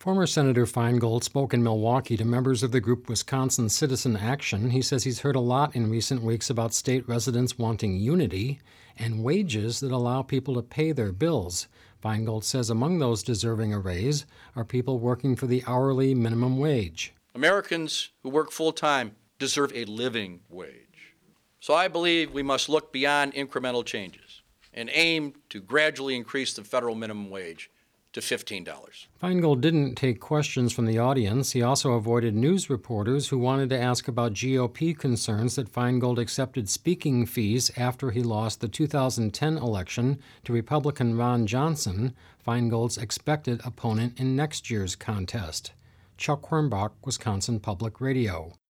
Former Senator Feingold spoke in Milwaukee to members of the group Wisconsin Citizen Action. He says he's heard a lot in recent weeks about state residents wanting unity and wages that allow people to pay their bills. Feingold says among those deserving a raise are people working for the hourly minimum wage. Americans who work full-time deserve a living wage. So I believe we must look beyond incremental changes and aim to gradually increase the federal minimum wage to $15. Feingold didn't take questions from the audience. He also avoided news reporters who wanted to ask about GOP concerns that Feingold accepted speaking fees after he lost the 2010 election to Republican Ron Johnson, Feingold's expected opponent in next year's contest. Chuck Hornbach, Wisconsin Public Radio.